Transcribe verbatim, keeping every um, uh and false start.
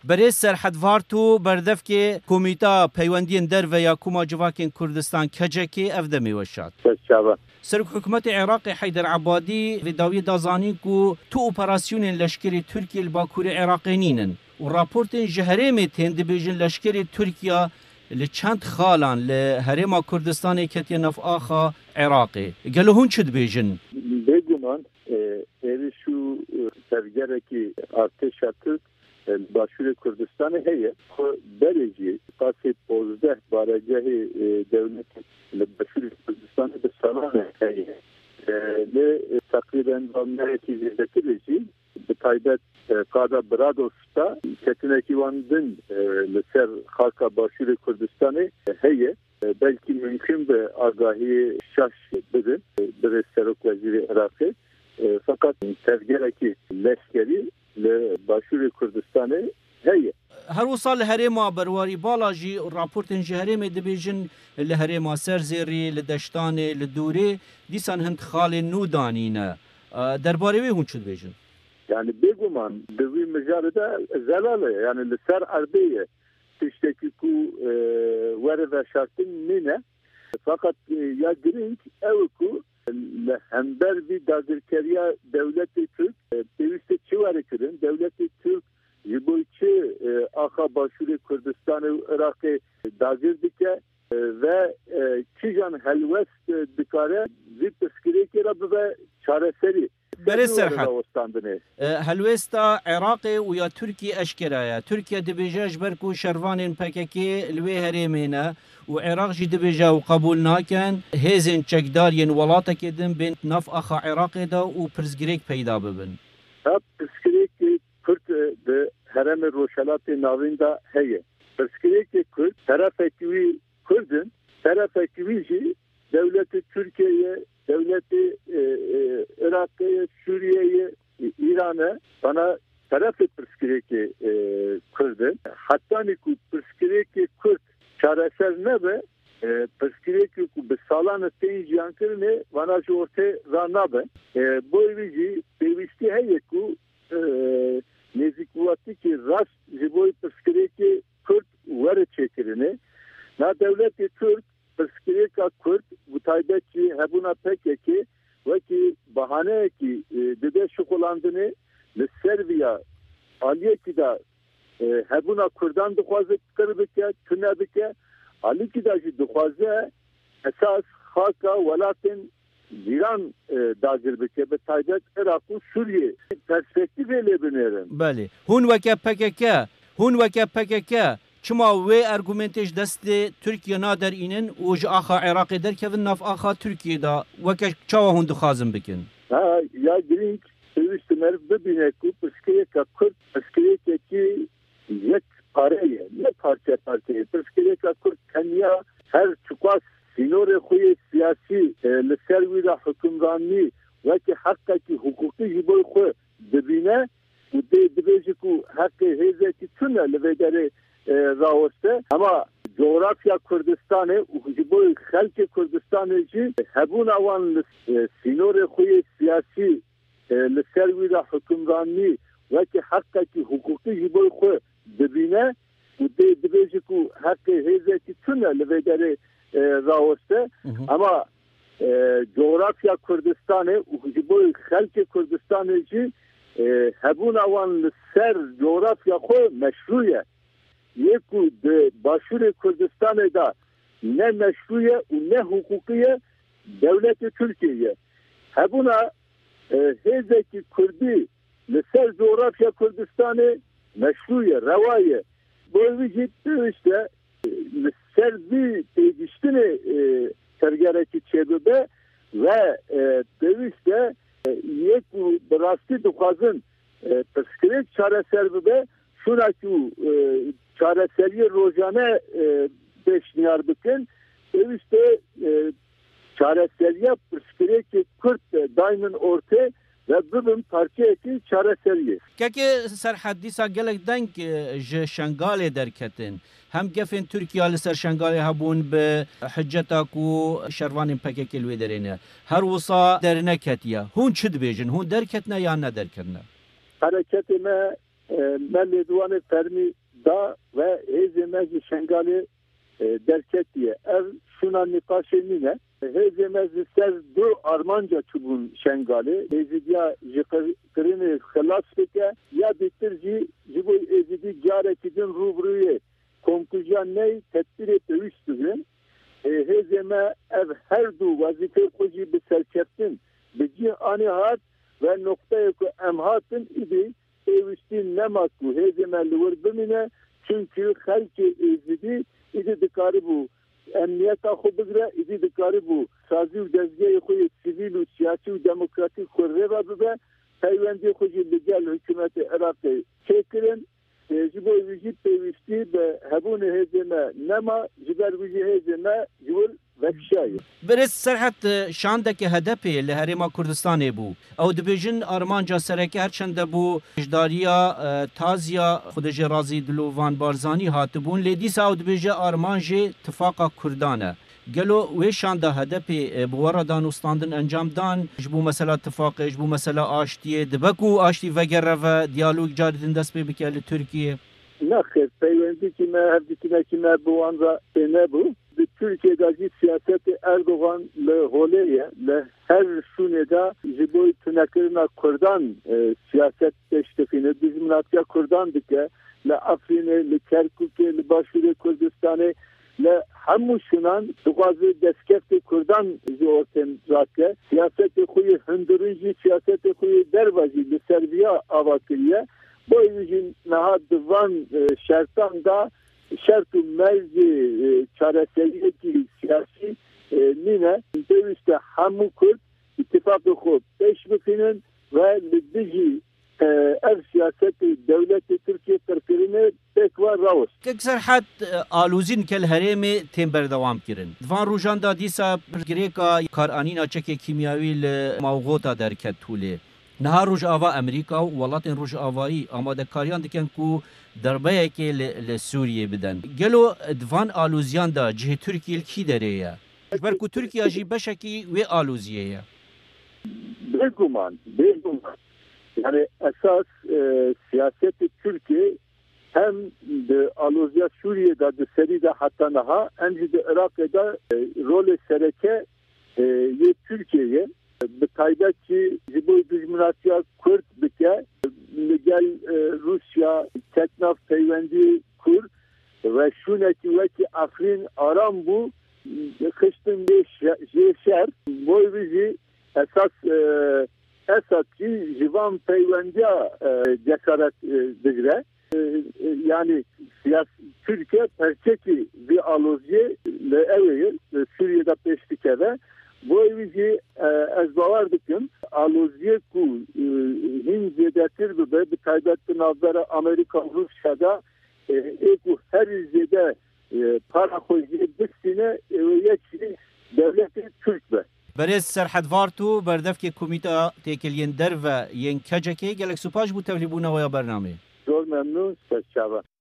برای سرحدوارت و بردف که کمیتا پیوندین در و یا کما جواکین کردستان کجه که افدمی وشاد سرک حکومت عراق حیدر عبادی و داوی دازانی که تو اپراسیون لشکری ترکیه الباکور عراقی نینن و راپورت جهرمی تند بیجن لشکری ترکیه لچند خالان لهرما کردستان کتی نف آخا عراقی گلو هون چد بیجن؟ بگمان ایرشو سرگره که ارتش ترک باشور کردستان هیه درجه قاسد پوزده بارجه دولت باشور کردستان به سالانه هیه تقریبا نهتی زیدتیلجی به تایبت قادا برادوستا کتنکی واندن لسر خاکا باشور کردستان هیه belki mümkün bir agahi şaş dedi bir serok vaziri Irak'ı fakat tezgereki leşkeri le başur Kürdistan'ı heye هر وصل هرما برواری بالاجی راپورتن جهرم دبیجن لهرما سرزیری لدشتان لدوری دیسان هند خال نودانینه درباره وی هون چود بیجن yani beguman devi mejarda zelale yani ser arbiye tişteki ku vere ve şartın nine fakat ya girin ev ku hember bir dazirkeriya devleti Türk deviste çivare kirin devleti Türk Jiboyçi Aka Başuri Kürdistan'ı Irak'ı dazir dike ve Kijan Helvest dikare zip skireki rabı ve çareseri برای سرحد هلوستا عراقی و یا ترکی اشکرایا ترکیه دبیجاش برکو شروان پککی لوی هریمینه و عراق جی دبیجا و قبول ناکن هزین چکدارین ولاتا کدن بین نف اخا عراقی دا و پرزگریک پیدا ببن پرزگریک کرد به هرم روشلات ناوین دا هیه پرزگریک کرد طرف اکوی کردن طرف اکوی جی devlet Türkiye'ye, devleti e, e, Irak'ı, Suriye'yi, İran'ı bana taraf ettirski e, Kürt'ü. Hatta niku ettirski Kürt çaresel ne be? Ettirski ku besalan teyji yankırne bana şu orta rana be. Bu evici pevisti heye ku nezikuvati ki rast jiboy ettirski Kürt vere çekirine. Na devleti Türk Pırskireka Kürt bu taybetçi hebuna pekeki ve ki bahane ki dede şokolandını le Serbiya aliye ki da hebuna Kürdan dukhazı kırbike tünebike ali ki da ji dukhazı esas haka velakin İran dazir bike be taybet Irak u Suriye perspektif ele binerim. Bale. Hun veke pekeke hun veke pekeke چما وی ارگومنتش دست ترکیه نادر اینن و ج آخا عراقی در که نف آخا ترکیه دا وکش چاوا هون دخوازم بکن ها یا گرینگ سویست مرف ببینه کو پسکیه که کرد پسکیه که کی یک پاره نه پارچه پارچه پسکیه که کرد کنیا هر چکاس سینور خوی سیاسی لسروی دا حکمرانی وکی حقا کی حقوقی جبوی خو دبینه و دی دبیجی کو حق هیزه کی تونه لویداره راوسته ama coğrafya Kürdistan'ı bu halk Kürdistan'ı hebun avan sinore huye siyasi leservira hükümranlığı ve ki hakkaki hukuki jiboy khu dibine bu de dibeci ku hakkı hezeki tünel ve dere raoste ama coğrafya Kürdistan'ı bu halk Kürdistan'ı hebun avan ser coğrafya khu meşruye Yeku de Başur Kürdistan'da ne meşruye ne hukukiye devleti Türkiye. Ha buna e, hezeki Kürdi lesel coğrafya Kürdistan'ı meşruye, revaye. Bu ciddi işte lesel bir değiştiğini e, sergereki çevrede ve e, işte e, yeku berasti dukhazın e, psikolojik çareserbe şunaki e, çareseri rojane beşniyar bikin. İşte çareseriye psikolojik Kürt daimın orta ve bugün parçaya ki çareseriye. Keki serhaddisa gelek denk je şangale derketin. Hem gefin Türkiye لسر شنگال هبون به حجتا کو شروانین پککی لوی درینه هر وصا درنه کتیه هون چد بیجن هون درکتنه یا نه درکتنه hareketime ملیدوان فرمی دا و هیزی مجی شنگالی درکتیه. ev şuna nikaşı mine. Hezi mezi ser du armanca çubun şengali. Hezi ya jikrini kılas beke ya bitirci jibu ezidi garekidin rubruye konkujan ney tedbir et övüştüğün. Hezi me ev her du vazife koci bir serkeftin. Beci anihat ve noktaya ku emhatın idi övüştüğün nemakku. Hezi me lüvür bimine çünkü halki ezidi idi dikarı bu. Emniyeta xo bigre, idi dikarı bu. Sazi u dezgeyi xoyi sivil u siyasi u demokratik xorreva bibe, peyvendi xoji ligel hükümeti Irak'ı çekirin. Jibo vijit peyvisti be hebuni hezeme nema, jiber vijit hezeme jivul vekşayı. برس سرحت شاندکی هدفی لهرما کردستان بو او دبیجن آرمانجا سرکی هرچند بو اجداریا تازیا خودج رازی دلوان بارزانی هاتبون لیدیس او دبیجه آرمانجی اتفاقا کردانه گلو وی شانده هدفی بوارا دان استاندن انجام دان جبو مثلا اتفاق جبو مثلا آشتیه دبکو آشتی وگره و دیالوگ جاردن دست بی بکل ترکیه نخیر پیوندی که ما هفدیکine که ما bu anda ne bu? Türkiye'deki siyaseti Erdoğan le holeye le her şuneda jiboy tünekirina Kurdan e, siyaset teşkifini bizim natya Kurdan dike le Afrin'e le Kerkuk'e le Başvuru Kurdistan'e le hamu şunan duazı deskefti Kurdan ji orten zake siyaseti kuyu hındırıncı siyaseti kuyu dervacı le Serbiya avakıya bu yüzün naha divan e, şertan da şart-ı mevzi çaresizliği siyasi nine deviste hamu Kürt ittifakı xo teşvikinin ve lidiji ev siyaseti devleti Türkiye Türkiye'ne tekvar raus. Keksar hat aluzin kel heremi tem berdewam kirin. Van rojan da disa greka karanina çeke kimyavi le mawgota derket tule. Nahar roj ava Amerika walatin roj avai amadekariyan diken ku دربایکی ل سوریه بدن گلو دوان آلوزیان دا جه ترکیه کی داره یا برکو ترکیه جی بشکی و آلوزیه یا بگمان بگمان yani esas e, siyaseti Türkiye hem de Aluzya Suriye'de de seride hatta naha hem de Irak'ta e, rolü sereke e, ye Türkiye'ye bir taybetçi jiboy düşmanatya Kürt bike gel Rusya teknaf peyvendi kur ve şuneki veki Afrin aram bu kıştın bir şer boy bizi esas esas ki jivan peyvendiya cesaret digre yani siyasi Türkiye perçeki bir alozye le evi Suriye'de peştikede bu evici ez bavar dikim alozye ku hin zedetir bibe bir kaybettin avlara Amerika Rusya'da eku her zede para koyuyor biksine yekşi devleti Türk be. Berez serhat vartu berdevke komita tekelyen der ve yen keceke gelek supaj bu tevlibuna ve bername. Zor memnun ses çava.